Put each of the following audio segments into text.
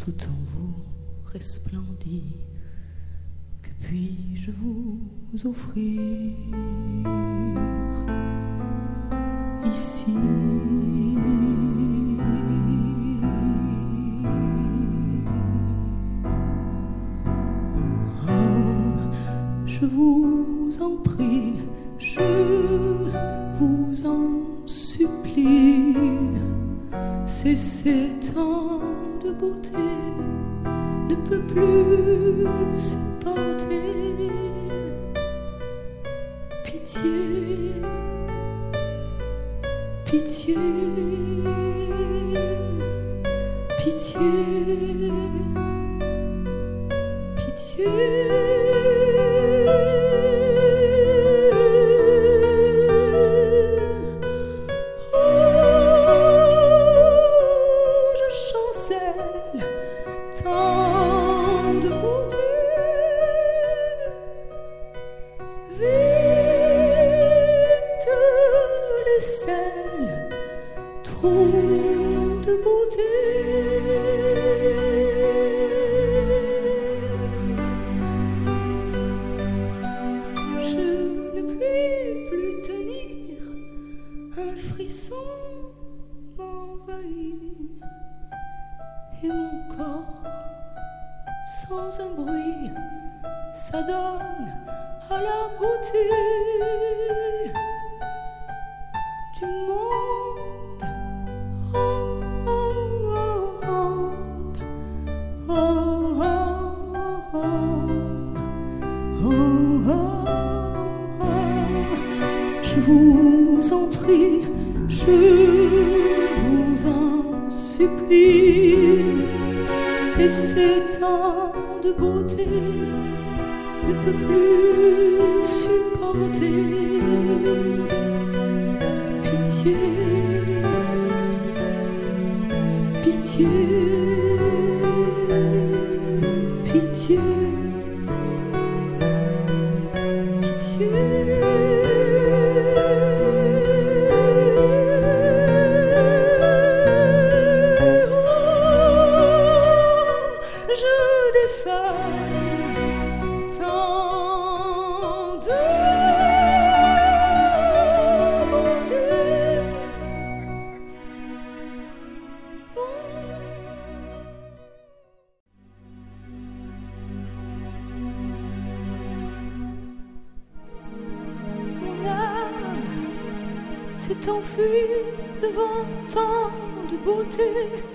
tout en vous resplendit. Que puis-je vous offrir ici? Oh, je vous en prie, je vous en supplie, cessez tant de beauté, ne peut plus supporter. Pitié, pitié, pitié, pitié. Trop de beauté. Je ne puis plus tenir, un frisson m'envahit et mon corps, sans un bruit, s'adonne à la beauté du monde. Je vous en prie, je vous en supplie, cessez tant de beauté, ne peut plus supporter. Pitié, pitié, pitié, pitié. S'est enfui devant tant de beauté.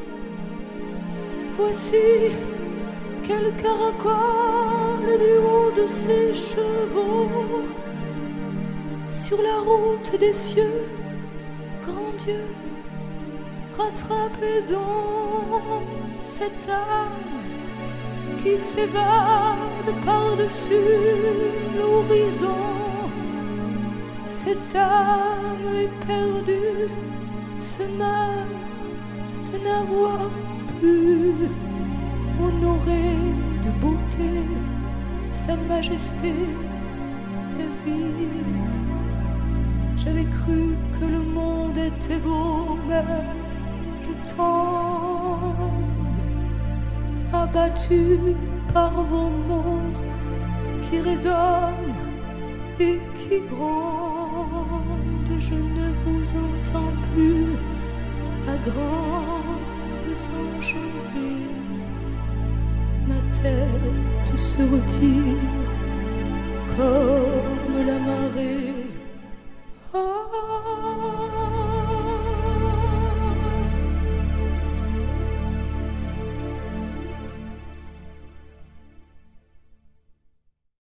Voici quel caracole du haut de ses chevaux. Sur la route des cieux, grand Dieu, rattrapez donc cette âme qui s'évade par-dessus l'horizon. Cette âme éperdue se meurt de n'avoir pu honorer de beauté sa majesté la vie. J'avais cru que le monde était beau, mais je tombe abattu par vos mots qui résonnent et qui grondent. Je ne vous entends plus à grandes enjambées. Ma tête se retire comme la marée. Oh.